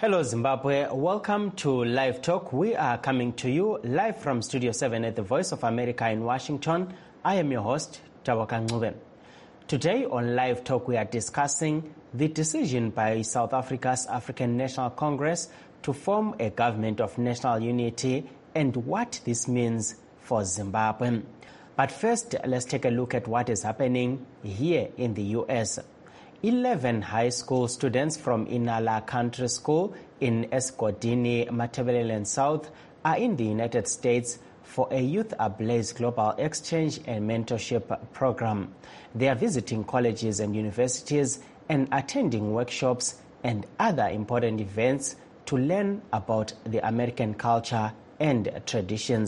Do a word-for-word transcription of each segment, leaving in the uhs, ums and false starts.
Hello Zimbabwe, welcome to Live Talk. We are coming to you live from Studio seven at the Voice of America in Washington. I am your host, Tawaka Ngube. Today on Live Talk we are discussing the decision by South Africa's African National Congress to form a government of national unity and what this means for Zimbabwe. But first, let's take a look at what is happening here in the U S. eleven high school students from Inala Country School in Eskodini, Matabeleland South are in the United States for a Youth Ablaze Global Exchange and Mentorship Program. They are visiting colleges and universities and attending workshops and other important events to learn about the American culture and traditions.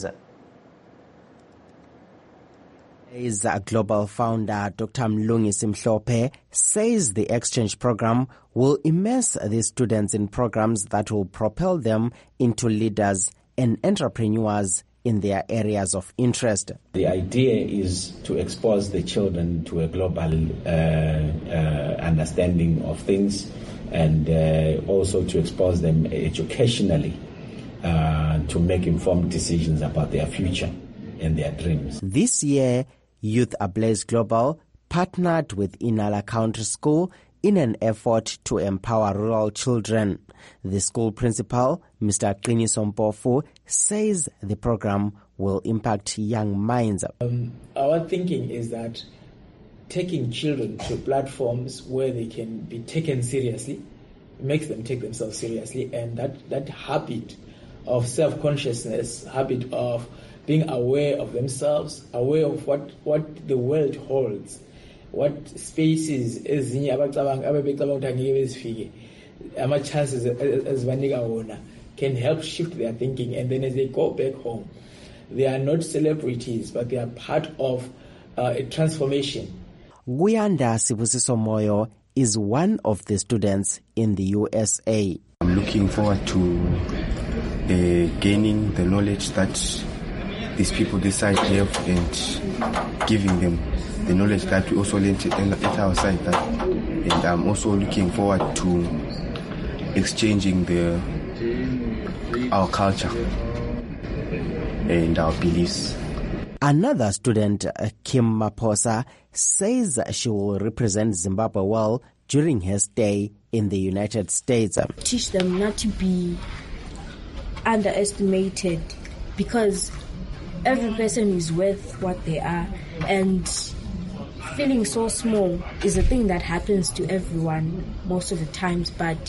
Is a global founder, Doctor Mlungisi Mhlophe, says the exchange program will immerse these students in programs that will propel them into leaders and entrepreneurs in their areas of interest. The idea is to expose the children to a global uh, uh, understanding of things and uh, also to expose them educationally uh, to make informed decisions about their future and their dreams. This year, Youth Ablaze Global partnered with Inala Country School in an effort to empower rural children. The school principal, Mister Qiniso Mpofu, says the program will impact young minds. Um, our thinking is that taking children to platforms where they can be taken seriously makes them take themselves seriously, and that, that habit of self-consciousness, habit of being aware of themselves, aware of what, what the world holds, what spaces ezinye abacabanga ababecabanga ukuthi angeke bezifike, ama chances ezibanika wona can help shift their thinking, and then as they go back home, they are not celebrities, but they are part of uh, a transformation. Guyanda Sibusiso Moyo is one of the students in the U S A. I'm looking forward to uh, gaining the knowledge that these people this side have and giving them the knowledge that we also learned at our side. That, and I'm also looking forward to exchanging the our culture and our beliefs. Another student, Kim Maposa, says she will represent Zimbabwe well during her stay in the United States. Teach them not to be underestimated, because every person is worth what they are, and feeling so small is a thing that happens to everyone most of the times, but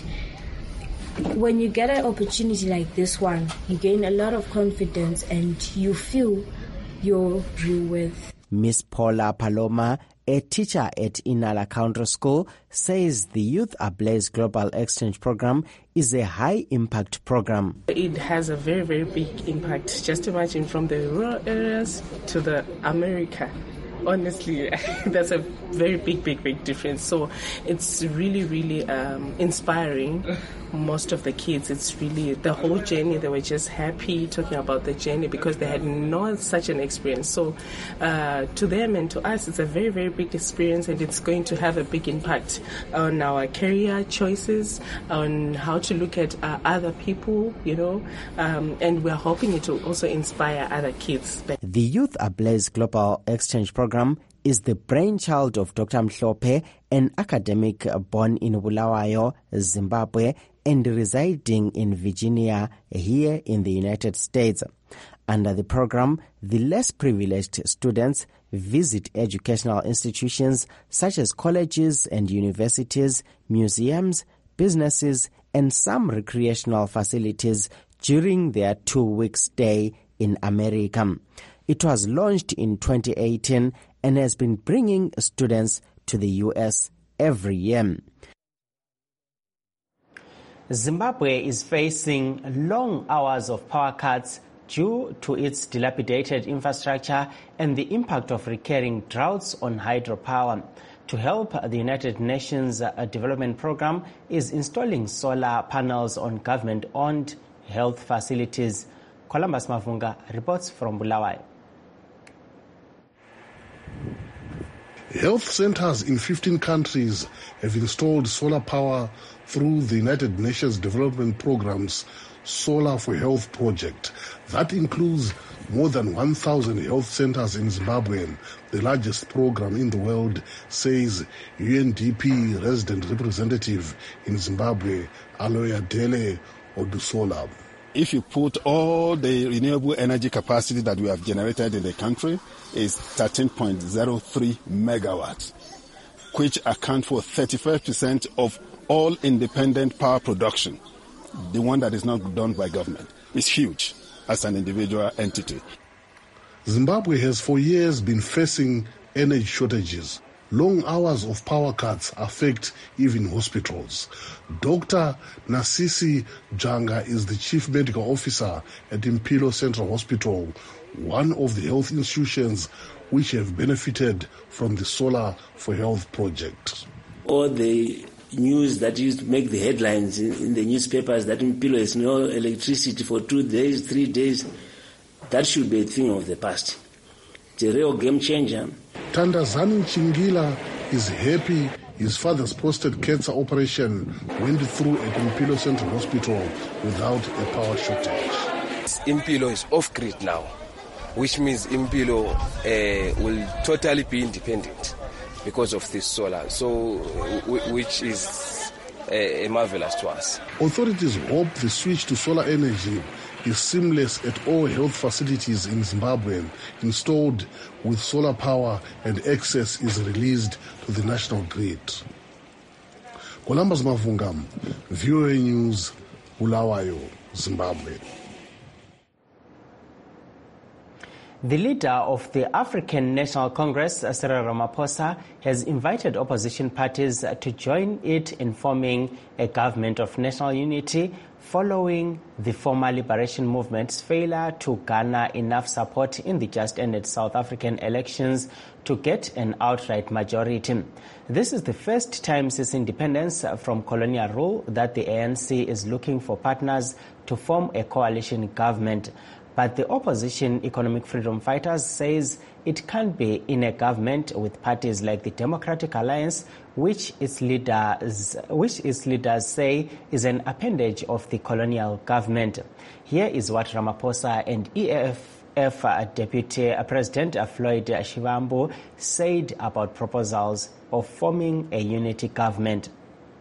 when you get an opportunity like this one, you gain a lot of confidence and you feel your real worth. Miss Paula Paloma, a teacher at Inala Country School, says the Youth Ablaze Global Exchange Program is a high-impact program. It has a very, very big impact. Just imagine from the rural areas to the America. Honestly, that's a very big, big, big difference. So it's really, really um, inspiring. Most of the kids, it's really the whole journey. They were just happy talking about the journey because they had not such an experience. So uh, to them and to us, it's a very, very big experience, and it's going to have a big impact on our career choices, on how to look at uh, other people, you know, um, and we're hoping it will also inspire other kids. The Youth Ablaze Global Exchange Program is the brainchild of Doctor Mhlophe, an academic born in Bulawayo, Zimbabwe, and residing in Virginia, here in the United States. Under the program, the less privileged students visit educational institutions such as colleges and universities, museums, businesses, and some recreational facilities during their two-week stay in America. It was launched in twenty eighteen and has been bringing students to the U S every year. Zimbabwe is facing long hours of power cuts due to its dilapidated infrastructure and the impact of recurring droughts on hydropower. To help, the United Nations Development Programme is installing solar panels on government-owned health facilities. Columbus Mavunga reports from Bulawayo. Health centers in fifteen countries have installed solar power through the United Nations Development Programme's Solar for Health project. That includes more than one thousand health centers in Zimbabwe, the largest program in the world, says U N D P resident representative in Zimbabwe, Aloyadele Odusola. If you put all the renewable energy capacity that we have generated in the country, is thirteen point zero three megawatts, which account for thirty-five percent of all independent power production, the one that is not done by government. It's huge as an individual entity. Zimbabwe has for years been facing energy shortages. Long hours of power cuts affect even hospitals. Doctor Nasisi Janga is the chief medical officer at Impilo Central Hospital, one of the health institutions which have benefited from the Solar for Health project. All the news that used to make the headlines in, in the newspapers that Impilo has no electricity for two days, three days, that should be a thing of the past. It's a real game changer. Tandazani Chingila is happy his father's prostate cancer operation went through at Impilo Central Hospital without a power shortage. Impilo is off-grid now, which means Impilo uh, will totally be independent because of this solar, so which is uh, marvelous to us. Authorities hope the switch to solar energy is seamless at all health facilities in Zimbabwe installed with solar power and access is released to the national grid. Columbus Mavungam, V O A News, Bulawayo, Zimbabwe. The leader of the African National Congress, Cyril Ramaphosa, has invited opposition parties to join it in forming a government of national unity following the former liberation movement's failure to garner enough support in the just-ended South African elections to get an outright majority. This is the first time since independence from colonial rule that the A N C is looking for partners to form a coalition government. But the opposition Economic Freedom Fighters says it can't be in a government with parties like the Democratic Alliance, which its leaders, which its leaders say is an appendage of the colonial government. Here is what Ramaphosa and E F F Deputy President Floyd Shivambu said about proposals of forming a unity government.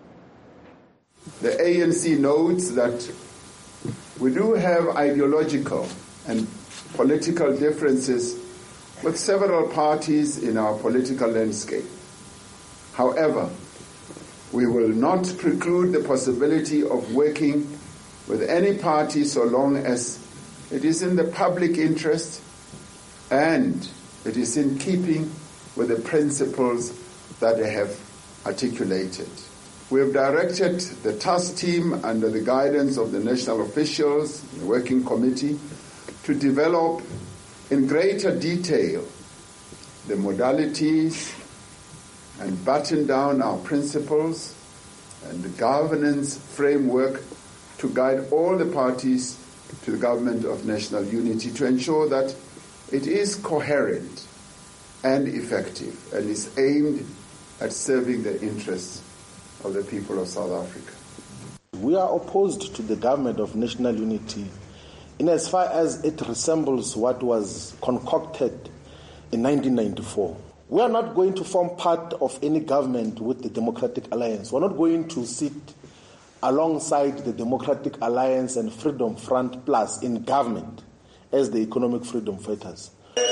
The A N C notes that we do have ideological and political differences with several parties in our political landscape. However, we will not preclude the possibility of working with any party so long as it is in the public interest and it is in keeping with the principles that they have articulated. We have directed the task team under the guidance of the national officials, the working committee, to develop in greater detail the modalities and button down our principles and the governance framework to guide all the parties to the government of national unity to ensure that it is coherent and effective and is aimed at serving the interests of the people of South Africa. We are opposed to the government of national unity in as far as it resembles what was concocted in nineteen ninety-four. We are not going to form part of any government with the Democratic Alliance. We're not going to sit alongside the Democratic Alliance and Freedom Front Plus in government as the Economic Freedom Fighters.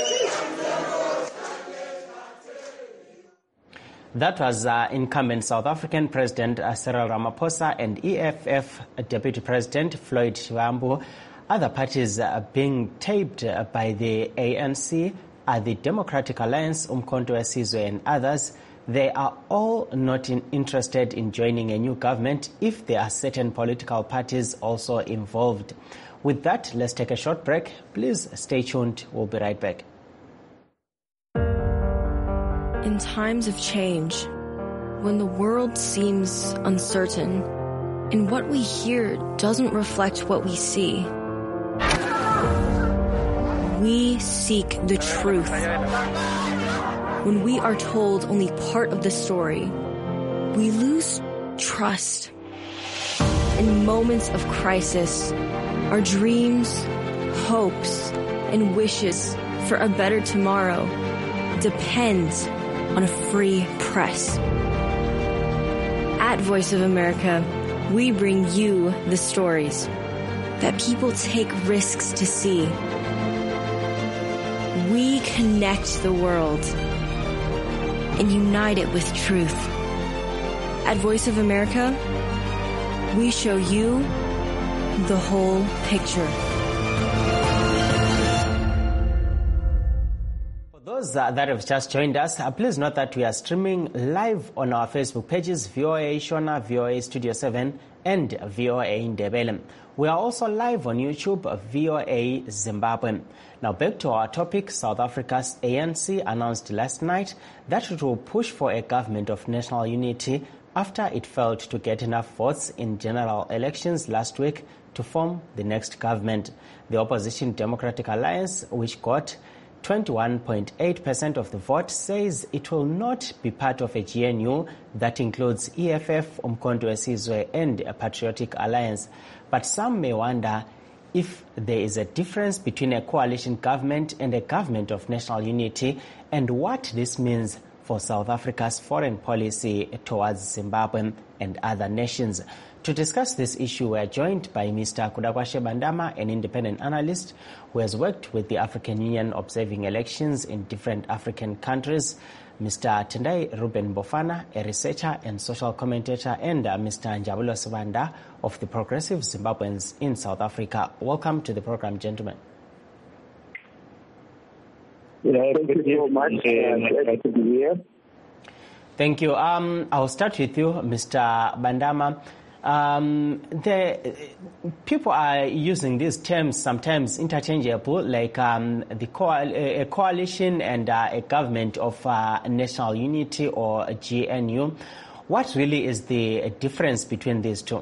That was uh, incumbent South African President uh, Cyril Ramaphosa and E F F Deputy President Floyd Shivambu. Other parties uh, being taped uh, by the A N C are the Democratic Alliance, Umkhonto we Sizwe and others. They are all not in, interested in joining a new government if there are certain political parties also involved. With that, let's take a short break. Please stay tuned. We'll be right back. In times of change, when the world seems uncertain and what we hear doesn't reflect what we see, we seek the truth. when we are told only part of the story, we lose trust. In moments of crisis, our dreams, hopes, and wishes for a better tomorrow depends on a free press. At Voice of America, we bring you the stories that people take risks to see. We connect the world and unite it with truth. At Voice of America, we show you the whole picture. For those uh, that have just joined us, uh, please note that we are streaming live on our Facebook pages, V O A Shona, V O A Studio seven, and V O A Ndebele. We are also live on YouTube, V O A Zimbabwe. Now back to our topic. South Africa's A N C announced last night that it will push for a government of national unity after it failed to get enough votes in general elections last week to form the next government. The opposition Democratic Alliance, which got twenty-one point eight percent of the vote, says it will not be part of a G N U that includes E F F, Umkhonto weSizwe, and a Patriotic Alliance. But some may wonder if there is a difference between a coalition government and a government of national unity, and what this means for South Africa's foreign policy towards Zimbabwe and other nations. To discuss this issue, we are joined by Mister Kudakwashe Bandama, an independent analyst who has worked with the African Union observing elections in different African countries, Mister Tendai Ruben Bofana, a researcher and social commentator, and uh, Mister Njabulo Sibanda of the Progressive Zimbabweans in South Africa. Welcome to the program, gentlemen. Yeah, thank you so much. Uh, glad to be here. Thank you. Um, I'll start with you, Mister Bandama. Um, the people are using these terms sometimes interchangeable, like um, the co- a coalition and uh, a government of uh, national unity, or G N U. What really is the difference between these two?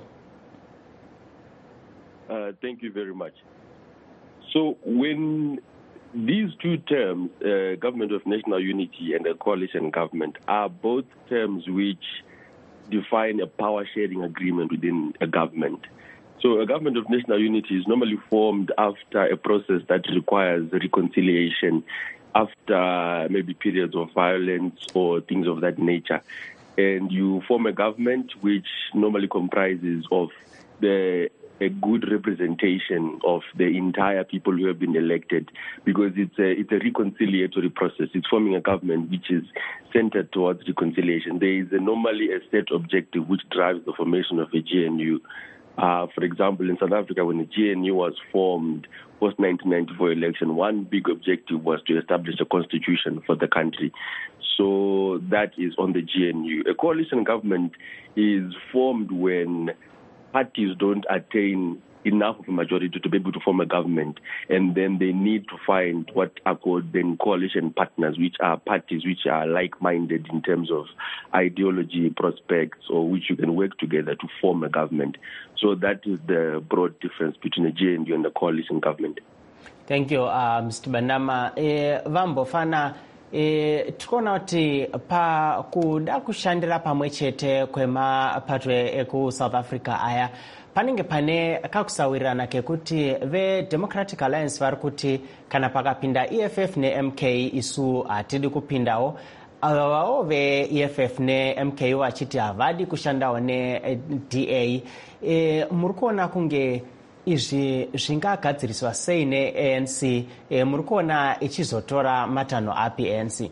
Uh, thank you very much. So when these two terms, uh, government of national unity and a coalition government, are both terms which define a power-sharing agreement within a government. So a government of national unity is normally formed after a process that requires reconciliation, after maybe periods of violence or things of that nature. And you form a government which normally comprises of the a good representation of the entire people who have been elected, because it's a it's a reconciliatory process. It's forming a government which is centered towards reconciliation. There is a, normally a set objective which drives the formation of a G N U. Uh, for example, in South Africa, when the G N U was formed post nineteen ninety-four election, one big objective was to establish a constitution for the country. So that is on the G N U. A coalition government is formed when parties don't attain enough of a majority to be able to form a government, and then they need to find what are called then coalition partners, which are parties which are like-minded in terms of ideology, prospects, or which you can work together to form a government. So that is the broad difference between the G N U and the coalition government. Thank you, uh, Mister Bandama. Eh, Vambofana, E, tikuona kuti pa kuda kushandira pamwe chete kwemapato eku South Africa aya panenge pane kakusawirirana kekuti ve Democratic Alliance vari kuti kana pakapinda E F F ne M K isu hatidi kupindawo, avawo ve E F F ne M K vachiti havadi kushandawo ne D A. E, muri kuona kunge izvi zvingagadziriswa sei ne-A N C? E, muri kuona ichizotora matanho api A N C?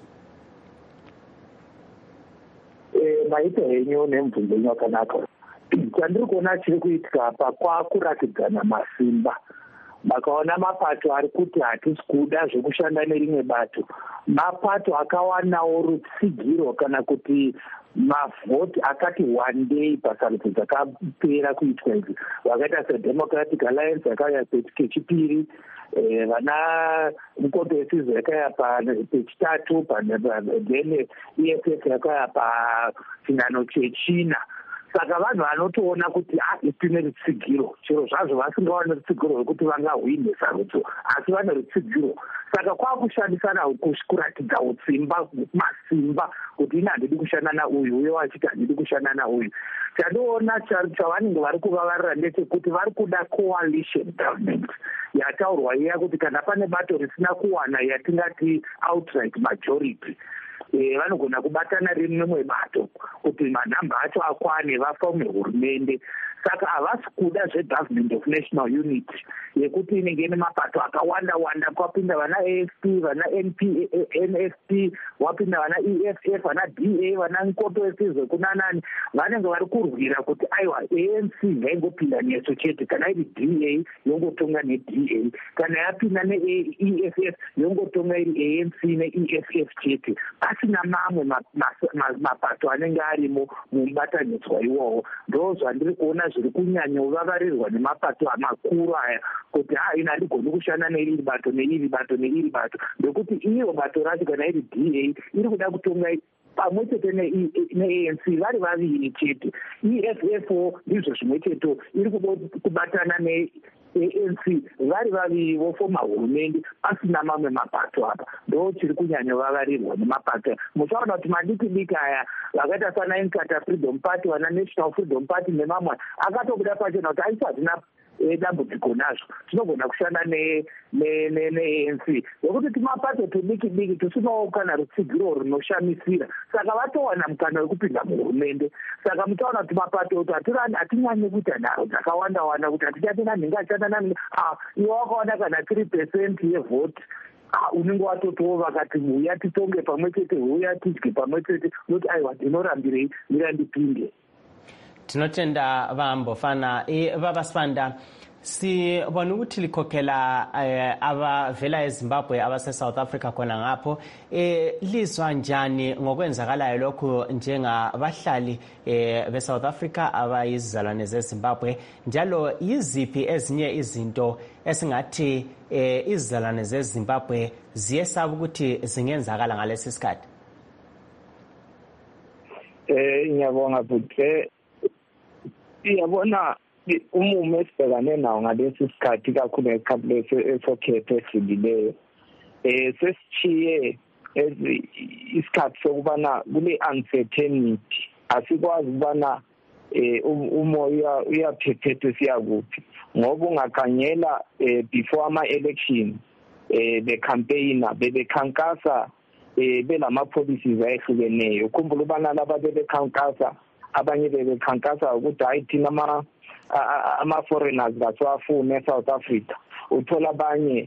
E, maito henyu nemibvunzo yenyu yakanaka. Chandiri kuona chiri kuitika apa kwakuratidzana masimba. Makaona mapato ari kuti hatisi kuda zvekushanda nerimwe bato, mapato akawanawo rutsigiro kana kuti mavhoti akati wandei pasarudzo dzakapera kuitwa idzi, vakaita seDemocratic Alliance yakauya pechipiri, vana Umkhonto weSizwe yakauya pechitatu, then E F F yakauya pachinhano chechina. saka vanhu vanotoona kuti ah tine rutsigiro chero zvazvo vasingawane rutsigiro rwekuti vangahwine sarudzo asi vane rutsigiro saka kwakushandisana kuratidza utsimba masimba kuti ina handidi kushanda nauyu uye wachiti handidi kushanda nauyu. Chandiona chavanenge vari kuvavarira ndechekuti vari kuda coalition government yataurwa iya kuti kana pane bato risina kuwana yatingati outright majority Eh, vanogona kubatana rimwe bato kuti manhamba acho akwane vafaume hurumende. Saka havasi kuda zvegovernment of national unity yekuti inenge ine mapato akawanda wanda kwapinda vana A F P vana N P N F P wapinda vana E F F vana D A vana Nkoto esizwe kunanani vanenge vari kurwira kuti aiwa A N C ngaingopinda neso chete kana iri D A yongotonga ne D A kana yapinda ne E F F yongotonga iri A N C ne E F F chete pasina mamwe mapato anenge arimo mubatanidzwa iwowo. Ndo zvandiri kuona zviri kunyanya uvavarirwa nemapato amakuru aya kuti ha ina ndigoni kushanda neiri bato neiri bato neiri bato ndekuti iyo bato racho kana iri D A iri kuda kutonga pamwe chete ne-A N C vari vaviri chete. E F F ndizvo zvimwe cheto iri kubatana ne-A N C vari vaviri vofoma hurumende pasina mamwe mapato apa. Ndo chiri kunyanya vavarirwa nemapato. Muchaona kuti madiki diki aya vakaita sana Inkatha Freedom Party vana National Freedom Party nemamwe akatobuda pachena kuti aisi hatina dambudziko nazvo tinogona kushanda ne-A N C nokuti timapato tudiki diki tusinawo kana rutsigiro runoshamisira saka vatowana mukana wekupinda muhurumende. Saka muchaona kuti mapato kuti hatinyanye kuita nharo dzakawanda wanda kuti hatichatina nhinga achanda naninga iwe wakaona kana three percent yevhoti unenge watotowo vakati uya titonge pamwe chete uya tidye pamwe chete noti aiwa ndinorambirei mira ndipinde. Tinotenda vambofana vavasifanda sibona ukuthi likhokhela abavela eZimbabwe abase-South Africa khona ngapho lizwa njani ngokwenzakalayo lokhu njengabahlali be-South Africa abayizizalwane zeZimbabwe njalo yiziphi ezinye izinto esingathi izizalwane zeZimbabwe ziyesaba ukuthi zingenzakala ngalesi sikhathi? Eh ngiyabonga futhi iyabona umumo esibhekane nawo ngalesi sikhathi kakhulu ngesikhathi esokhetho esidileyo eh sesishiye isikhathi sokubana kule uncertainty asikwazi ukubana eh umoya uyaphephethe siyakuphi ngoba ungakhanyela before ama election eh the campaigner bebekhankasa eh belama policies ayehlukeneyo. Ukhumbula ubana laba bebekhankasa abanye bebekhankasa ukuthi hayi thina ama ama foreigners baswafune eSouth Africa. Uthola abanye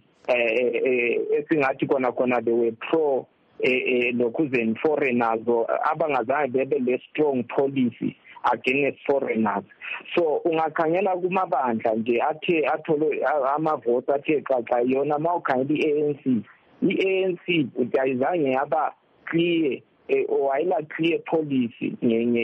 eh esingathi kona kona they were pro eh lokuzeni foreigners abangazange bebe le strong policy against foreigners. So ungakhangela kumabandla nje athe athole ama votes athe xaxa yona mawukhangela i-A N C i-A N C utayizange yaba clear or ayila clear policy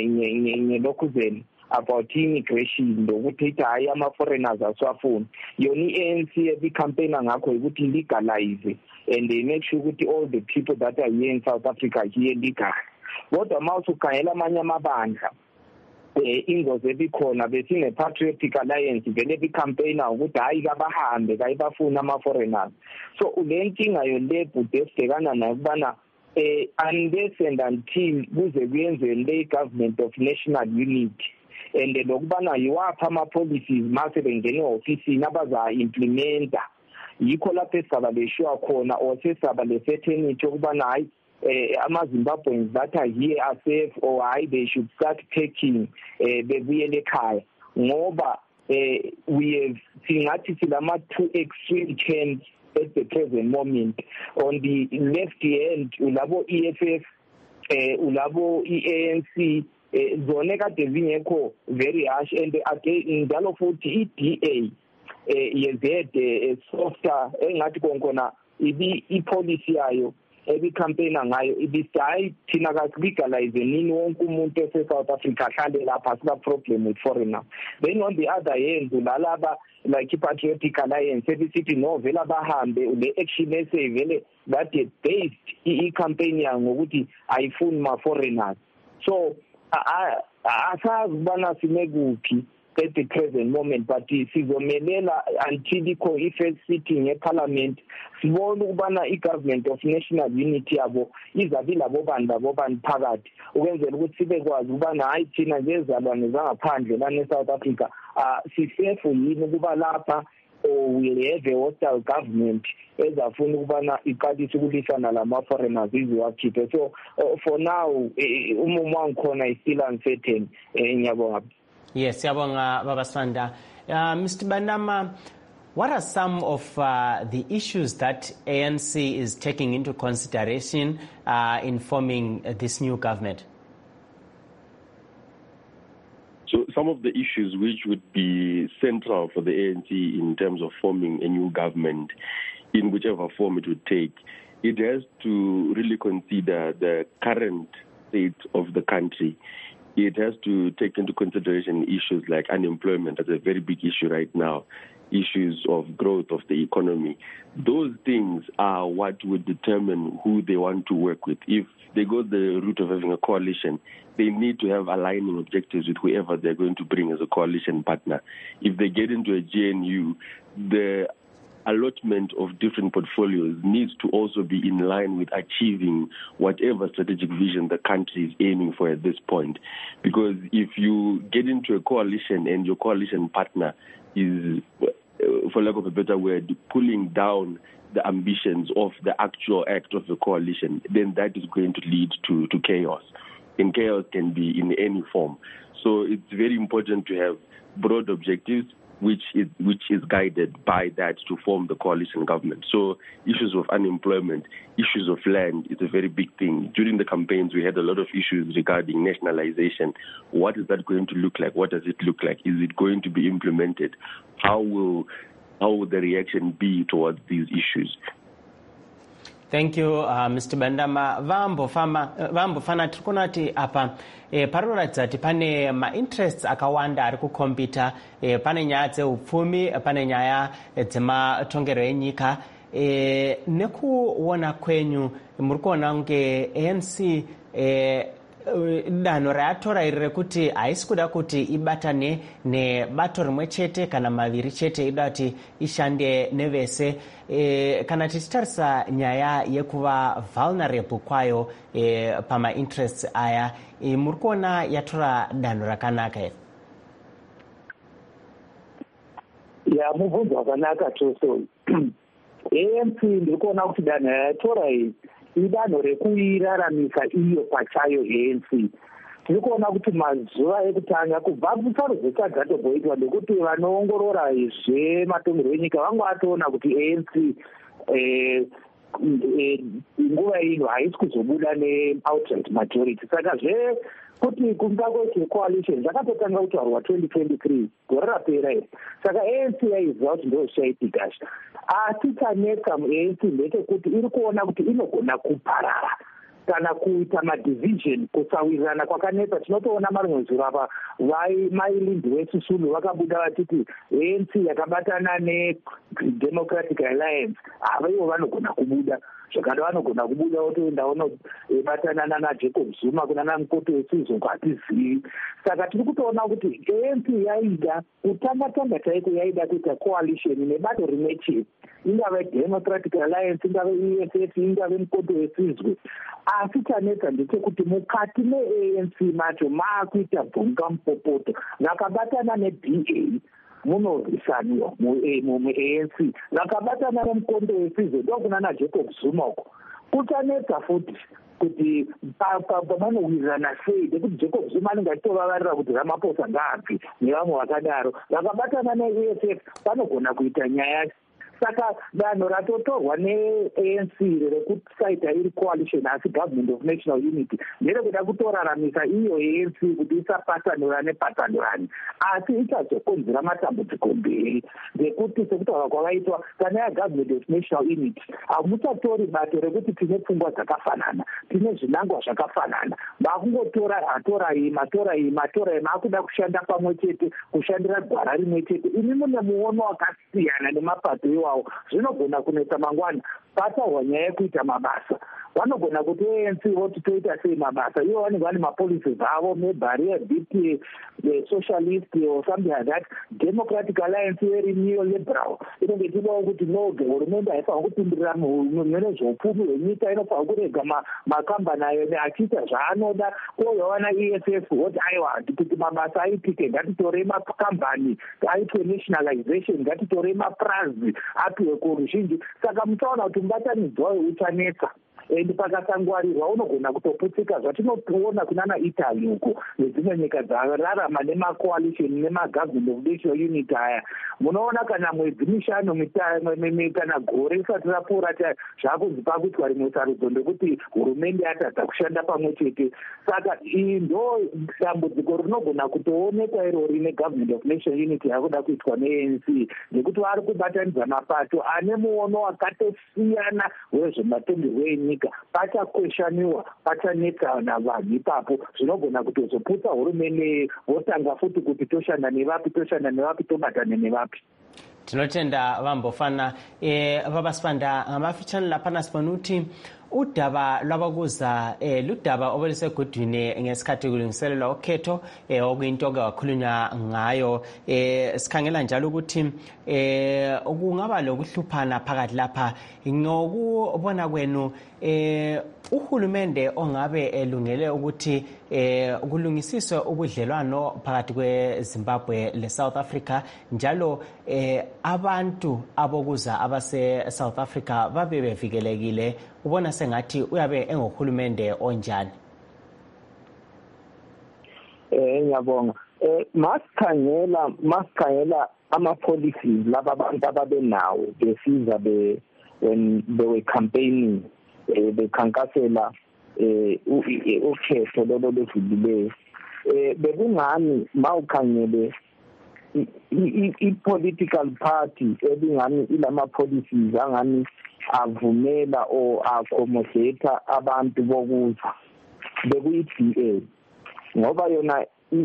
ngelokuzeni about immigration lokuthi hayi ama foreigners aswafuni. Yona i-A N C ebicampaigna ngakho ukuthi legalize and they make sure ukuthi all the people that are here in South Africa here legal. Kodwa mawusukhangela amanye amabandla eh ingozi ebikhona besine Patriotic Alliance vele bicampaigna ukuthi hayi kabahambe kayibafuna ama foreigners. So ulenkinga yole bude sibhekana nayo kubana eh unless and until kuze kuyenze le government of national unity and lokubana yiwapha ama policies mase bengene office abaza implementa yikho lapho esaba leshwa khona osesaba lesethenity ukubana hayi eh amaZimbabweans that are here are safe or hayi they should start taking eh bebuyele ekhaya ngoba eh we have singathi silama two extreme camps at the present moment. On the left hand ulabo E F F eh ulabo I-A N C zone kade zingekho very harsh and again njalo futhi i-D A eh yezede softer engathi konkona ibi ipolicy yayo ebicampaigna ngayo ibisayi thina kasigalize nini wonke umuntu ese-South Africa ahlale lapha sika problem with foreigners. Then on the other hand lalaba like i-Patriotic Alliance ebisithi no vela bahambe le action esevele that based i-campaign yango ukuthi ayifuni ma foreigners. So asazibana sinekupi at the present moment, but sizomelela until i-co-effect sitting eparliament sibone ukubana i-government of national unity yabo izabi labo bantu labo bantu phakathi ukwenzela ukuthi sibekwazi ukubana hayi thina njengezalwane zangaphandle lane-South Africa sisefu yini ukuba lapha or we have a hostile government ezafuna ukubana iqalise ukulwisana lama-foreigners iziwakhiphe. So uh, for now umumo wangikhona is still uncertain. Ngiyabonga. Yes, siyabonga Baba Sanda. Uh, Mister Bandama, what are some of uh, the issues that A N C is taking into consideration uh, in forming uh, this new government? So some of the issues which would be central for the A N C in terms of forming a new government, in whichever form it would take, it has to really consider the current state of the country. It has to take into consideration issues like unemployment. That's a very big issue right now. Issues of growth of the economy. Those things are what would determine who they want to work with. If they go the route of having a coalition, they need to have aligning objectives with whoever they're going to bring as a coalition partner. If they get into a G N U, the allotment of different portfolios needs to also be in line with achieving whatever strategic vision the country is aiming for at this point. Because if you get into a coalition and your coalition partner is, for lack of a better word, pulling down the ambitions of the actual act of the coalition, then that is going to lead to, to chaos. And chaos can be in any form. So it's very important to have broad objectives which is which is guided by that to form the coalition government. So issues of unemployment, issues of land is a very big thing. During the campaigns, we had a lot of issues regarding nationalization. What is that going to look like? What does it look like? Is it going to be implemented? How will how will the reaction be towards these issues? Thank you, uh, Mister Bandama. Vambo fama vambo fana trikonati apa e paroratidza kuti pane ma-interests akawanda ari kukombita e, pane nyaya dzeupfumi, pane nyaya dzematongero enyika e, nekuona kwenyu muri kuona kunge A N C e, danho rayatora iri rekuti haisi kuda kuti ibatane nebato rimwe chete kana maviri chete, ida kuti ishande nevese. E, kana tichitarisa nyaya yekuva vulnerable kwayo e, pama-interests aya e, muri kuona yatora danho rakanaka here? Ya mubvunzo wakanaka chose. A N C ndiri kuona kuti danho rayatora iri idanho rekuiraramisa iyo pachayo A N C. Tiri kuona kuti mazuva ekutanga kubva kusarudzo dzadzatogoitwa ndekuti vanoongorora zvematongero enyika vanga vatoona kuti A N C eh, nguva ino haisi kuzobuda ne-outright majority. Saka zvekuti kunga kweche coalition zvakatotanga kutaurwa twenty twenty-three gore rapera iri. Saka A N C yaiziva kuti ndo zvichaitika. Asi chanetsa mu-A N C ndechekuti iri kuona kuti inogona kuparara kana kuita madivision, kusawirirana kwakanetsa. Tinotoona marimwe zuro apa mailindi wesusulu vakabuda vachiti A N C yakabatana neDemocratic Alliance havaivo vanogona kubuda zvakada, vanogona kubuda wotoenda unobatana naJacob Zuma kuna namukoto wesizongo hatizivi. Saka tiri kutoona kuti A N C yaida kutanga-tanga chaiko, yaida kuita coalition nebato rimwe chete, ingave Democratic Alliance, ingave E F F, ingave mukoto wesizwe. Asi chanetsa ndechekuti mukati me-A N C macho maakuita bvunga mupopoto. Vakabatana ne-D A munorwisaniwa mu-A N C, vakabatana nemukondo wesizwe ndokuna naJacob Zuma uko. Kuchanetsa futi kuti pavanowirirana sei, nekuti Jacob Zuma anenge achitovavarira kuti Ramaphosa ngaabve nevamwe vakadaro. Vakabatana ne-E F F vanogona kuita nyaya. Saka danho ratotorwa ne-A N C rekusaita iri coalition asi government of national unity nderekuda kutoraramisa iyo A N C kuti isapasanurane nepasanurane, asi ichazokonzera matambudziko mberi. Ndekuti sekutaura kwavaitwa kana ya government of national unity hamuchatori bato rekuti tine pfungwa dzakafanana, tine zvinangwa zvakafanana, makungotora atora iyi matora iyi matora iyi, makuda kushanda pamwe chete, kushandira gwara rimwe chete. Imi mune muono wakasiyana nemapato iwayo kwawo zvinogona kunetsa mangwana pasahwa nyaya yekuita mabasa vanogona kuti A N C voti toita sei mabasa ivo vanenge vane mapolicies avo maybe a B P the socialist or something like that. Democratic Alliance very neoliberal inenge ichidawo kuti no hurumende haifanira kupindirira mune zveupfumi hwenyika inofanira kurega makambani ayo achiita zvaanoda kouyawo na E S F voti aiwa kuti mabasa aitike ngatitorei makambani aitwe nationalization ngatitorei mapurazi apiwe kuruzhinji saka muchaona kuti mubatanidzwa uchanetsa and pakasangwarirwa unogona kutoputsika zvatinoona kunana Italy uko nedzimwe nyika dzararama nemacoalition nemagovernment of national unity aya munoona kana mwedzi mishanu kana gore risati rapfuura zvakuzipa kuitwa rimwe sarudzo ndekuti hurumende yatadza kushanda pamwe chete saka iyi ndo dambudziko rinogona kutoonekwa irori negovernment of national unity yakuda kuitwa ne-A N C nekuti vari kubatanidza mapato ane muono wakatosiyana wezvematongerwo enyika pachakweshaniwa pachanetsa navanhu ipapo zvinogona kutozoputsa hurumende votanga futi kuti toshanda nevapi toshanda nevapi tobatana nevapi. Tinotenda vambofana e, baba Sibanda ngamafitshane laphana sibona ukuthi udaba lwabakuza eh ludaba obelisegudwini ngesikhathi kulungiselelwa ukhetho eh okuyinto kakhulunywa ngayo eh sikhangela njalo ukuthi eh okungaba lokuhluphana phakathi lapha ngokubona kwenu eh uhulumende ongabe elungele ukuthi eh kulungisiswe ubudlelwano phakathi kweZimbabwe leSouth Africa njalo eh abantu abokuza abase South Africa babe bevikelekile ubona sengathi uyabe engohulumende onjani? Eh ngiyabonga. Eh masikhangela masikhangela ama policies laba abantu ababenawo besiza be when they were campaigning eh bekhankasela eh ukhetho lolo lesibileyo eh bekungani mawukhangele i-political party ebingani ilama policies angani avumela o accommodate abantu bokuza bekuyi-D A ngoba yona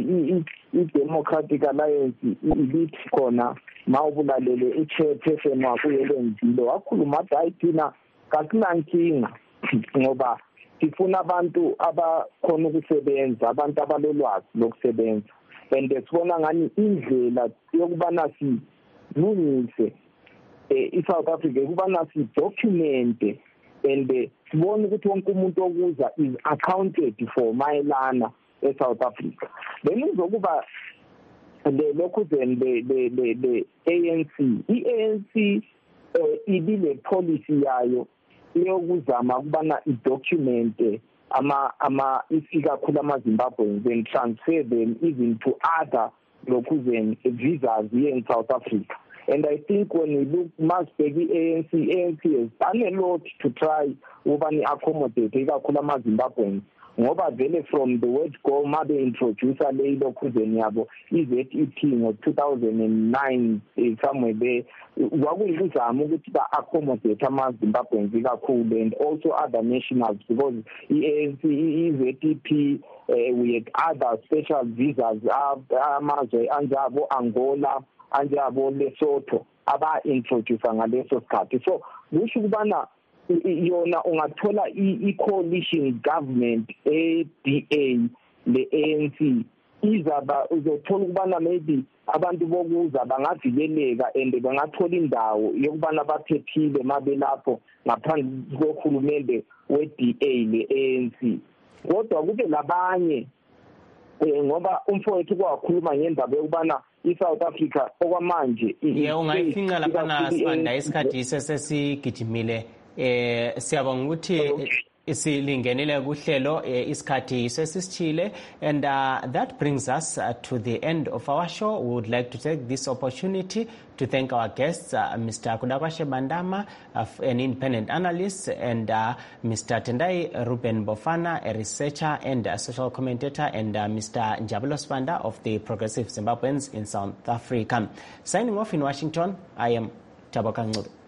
i-Democratic Alliance ilithi khona mawubulalele i-chairperson wakho yelenzilo wakhuluma athi ayithina kasinankinga ngoba sifuna abantu abakhona ukusebenza abantu abalolwazi lokusebenza and sibona ngani indlela yokubana silungise i-South Africa ukubana si-documente and sibone ukuthi wonke umuntu okuza is accounted for mayelana e-South Africa. Then uzokuba lokhu then the A N C i-A N C ibile policy yayo yokuzama ukubana i-documente ama ama isikakhulu amaZimbabweans and transfer them even to other lokhu then visas here in South Africa. And I think when we look much big A N C, A N C has done a lot to try to accommodate ikakhulu amaZimbabweans. Ngoba vele from the word go mabe introduce a leilo kuzeni yabo i-Z E P ngo two thousand nine somewhere there wakuyizama ukuthi ba accommodate amaZimbabweans ikakhulu and also other nationals because i-A N C i-Z E P uh, we had other special visas amazwe anjabo Angola anjabo Lesotho aba introduce ngaleso sikhathi so kusho ukubana yona ungathola i-coalition government e-D A le-A N C izaba uzothola ukubana maybe abantu bokuza bangavikeleka and bangathola indawo yokubana baphephile mabe lapho ngaphandle kohulumende we-D A le-A N C kodwa kube labanye ngoba umfowethu kwakhuluma ngendaba yokubana i-South Africa okwamanje yeah ungayifinqa lapha Sibanda isikhathi sesesigijimile eh siyabonga ukuthi isilingenele kuhlelo isikhathi sesisichile and uh, that brings us uh, to the end of our show. We would like to take this opportunity to thank our guests, uh, Mister Kudakwashe Bandama, uh, an independent analyst, and uh, Mister Tendai Ruben Bofana, a researcher and a social commentator, and uh, Mister Njabulo Sibanda of the Progressive Zimbabweans in South Africa. Signing off in Washington, I am Taboka Ngcubo.